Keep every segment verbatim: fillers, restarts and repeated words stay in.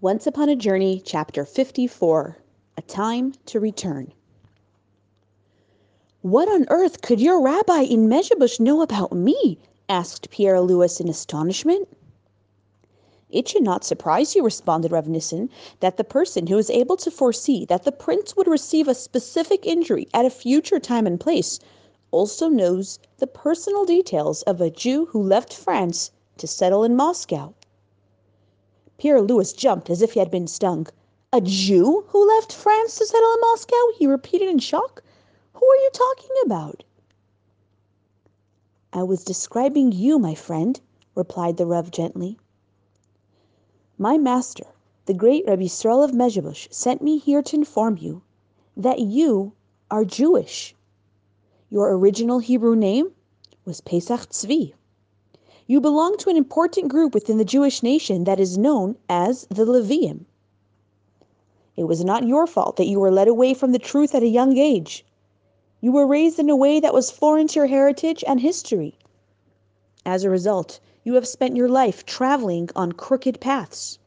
Once Upon a Journey, Chapter fifty-four, A Time to Return. "What on earth could your rabbi in Mezhebush know about me?" asked Pierre Louis in astonishment. "It should not surprise you," responded Rav Nissen, "that the person who is able to foresee that the prince would receive a specific injury at a future time and place also knows the personal details of a Jew who left France to settle in Moscow." Pierre Louis jumped as if he had been stung. "A Jew who left France to settle in Moscow?" he repeated in shock. "Who are you talking about?" "I was describing you, my friend," replied the Rav gently. "My master, the great Rabbi Yisrael of Mezhebush, sent me here to inform you that you are Jewish. Your original Hebrew name was Pesach Tzvi. You belong to an important group within the Jewish nation that is known as the Leviim. It was not your fault that you were led away from the truth at a young age. You were raised in a way that was foreign to your heritage and history. As a result, you have spent your life traveling on crooked paths."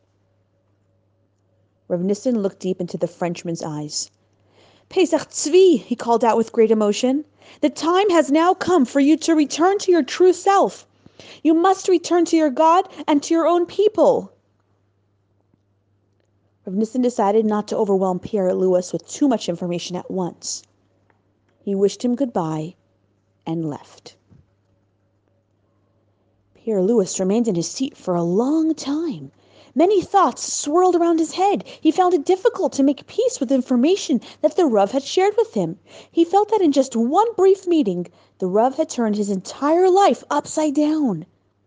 Rav Nissen looked deep into the Frenchman's eyes. "Pesach Tzvi," he called out with great emotion, "the time has now come for you to return to your true self. You must return to your God and to your own people." Rav Nissen decided not to overwhelm Pierre Louis with too much information at once. He wished him goodbye and left. Pierre Louis remained in his seat for a long time. Many thoughts swirled around his head. He found it difficult to make peace with the information that the Rav had shared with him. He felt that in just one brief meeting, the Rav had turned his entire life upside down.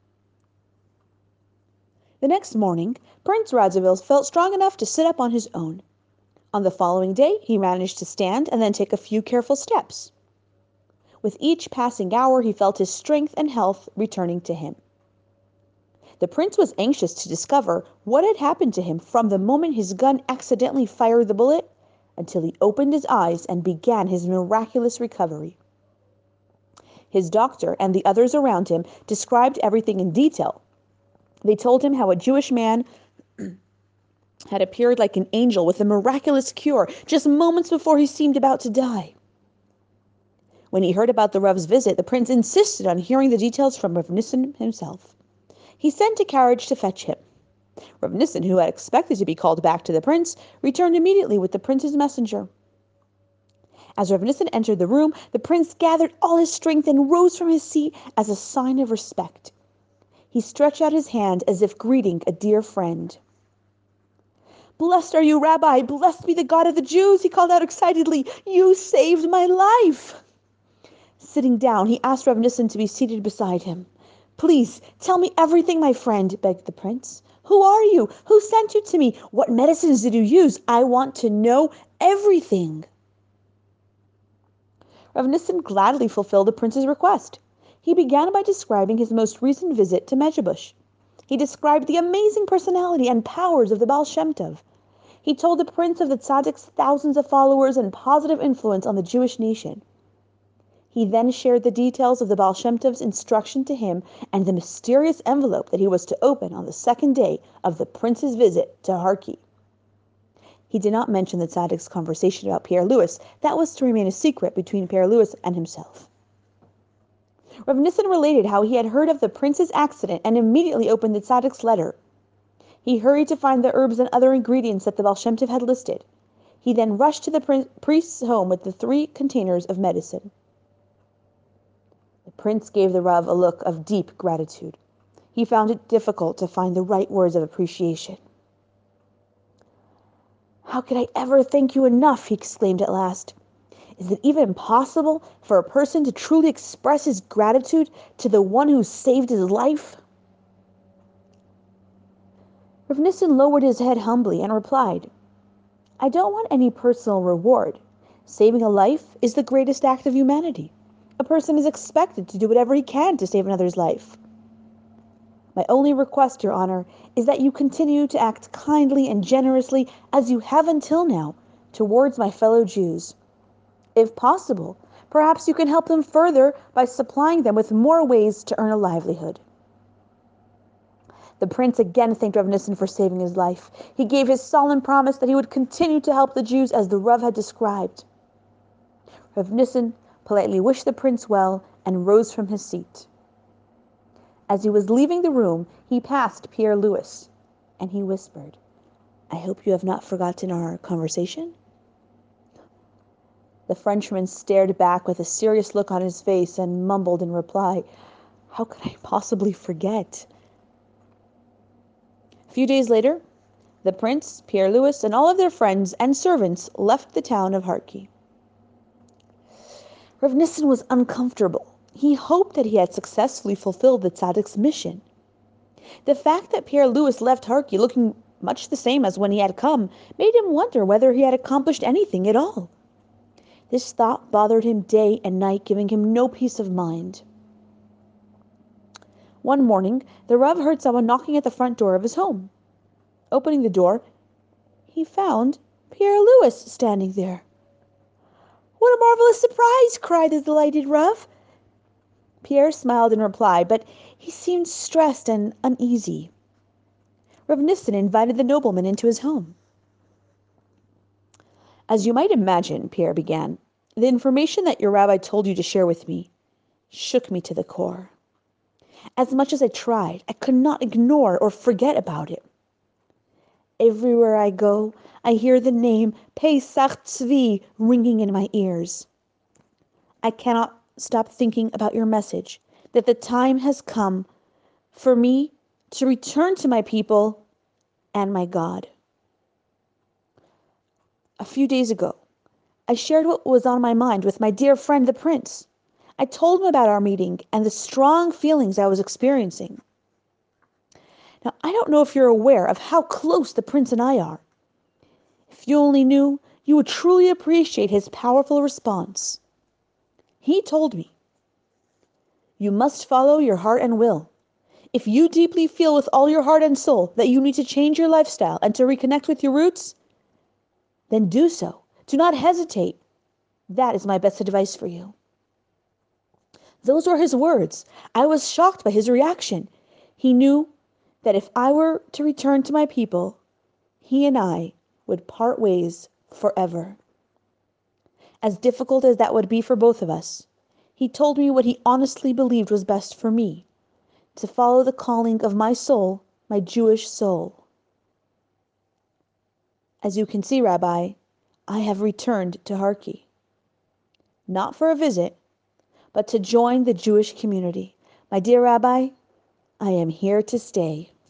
The next morning, Prince Radziwill felt strong enough to sit up on his own. On the following day, he managed to stand and then take a few careful steps. With each passing hour, he felt his strength and health returning to him. The prince was anxious to discover what had happened to him from the moment his gun accidentally fired the bullet until he opened his eyes and began his miraculous recovery. His doctor and the others around him described everything in detail. They told him how a Jewish man had appeared like an angel with a miraculous cure just moments before he seemed about to die. When he heard about the Rav's visit, the prince insisted on hearing the details from Rav Nissen himself. He sent a carriage to fetch him. Rav Nissen, who had expected to be called back to the prince, returned immediately with the prince's messenger. As Rav Nissen entered the room, the prince gathered all his strength and rose from his seat as a sign of respect. He stretched out his hand as if greeting a dear friend. "Blessed are you, Rabbi! Blessed be the God of the Jews!" he called out excitedly. "You saved my life!" Sitting down, he asked Rav Nissen to be seated beside him. "Please, tell me everything, my friend," begged the prince. "Who are you? Who sent you to me? What medicines did you use? I want to know everything." Rav Nissen gladly fulfilled the prince's request. He began by describing his most recent visit to Mezhebush. He described the amazing personality and powers of the Baal Shem Tov. He told the prince of the Tzaddik's thousands of followers and positive influence on the Jewish nation. He then shared the details of the Baal Shem Tov's instruction to him and the mysterious envelope that he was to open on the second day of the prince's visit to Harki. He did not mention the Tzaddik's conversation about Pierre Louis. That was to remain a secret between Pierre Louis and himself. Rav Nissen related how he had heard of the prince's accident and immediately opened the Tzaddik's letter. He hurried to find the herbs and other ingredients that the Baal Shem Tov had listed. He then rushed to the prin- priest's home with the three containers of medicine. The prince gave the Rav a look of deep gratitude. He found it difficult to find the right words of appreciation. "How could I ever thank you enough?" he exclaimed at last. "Is it even possible for a person to truly express his gratitude to the one who saved his life?" Rav Nissen lowered his head humbly and replied, "I don't want any personal reward. Saving a life is the greatest act of humanity. A person is expected to do whatever he can to save another's life. My only request, Your Honor, is that you continue to act kindly and generously as you have until now towards my fellow Jews. If possible, perhaps you can help them further by supplying them with more ways to earn a livelihood." The prince again thanked Rav Nissen for saving his life. He gave his solemn promise that he would continue to help the Jews as the Rav had described. Rav Nissen politely wished the prince well and rose from his seat. As he was leaving the room, he passed Pierre Louis, and he whispered, "I hope you have not forgotten our conversation?" The Frenchman stared back with a serious look on his face and mumbled in reply, "How could I possibly forget?" A few days later, the prince, Pierre Louis, and all of their friends and servants left the town of Harki. Rav Nissen was uncomfortable. He hoped that he had successfully fulfilled the tzaddik's mission. The fact that Pierre Louis left Harki looking much the same as when he had come made him wonder whether he had accomplished anything at all. This thought bothered him day and night, giving him no peace of mind. One morning, the Rav heard someone knocking at the front door of his home. Opening the door, he found Pierre Louis standing there. "What a marvelous surprise!" cried the delighted Rav. Pierre smiled in reply, but he seemed stressed and uneasy. Rav Nissen invited the nobleman into his home. "As you might imagine," Pierre began, "the information that your rabbi told you to share with me shook me to the core. As much as I tried, I could not ignore or forget about it. Everywhere I go, I hear the name Pesach Tzvi ringing in my ears. I cannot stop thinking about your message, that the time has come for me to return to my people and my God." A few days ago, I shared what was on my mind with my dear friend the prince. I told him about our meeting and the strong feelings I was experiencing. Now, I don't know if you're aware of how close the prince and I are. If you only knew, you would truly appreciate his powerful response. He told me, "You must follow your heart and will. If you deeply feel with all your heart and soul that you need to change your lifestyle and to reconnect with your roots, then do so. Do not hesitate. That is my best advice for you." Those were his words. I was shocked by his reaction. He knew that if I were to return to my people, he and I would part ways forever. As difficult as that would be for both of us, he told me what he honestly believed was best for me, to follow the calling of my soul, my Jewish soul. As you can see, Rabbi, I have returned to Harki. Not for a visit, but to join the Jewish community. My dear Rabbi, I am here to stay.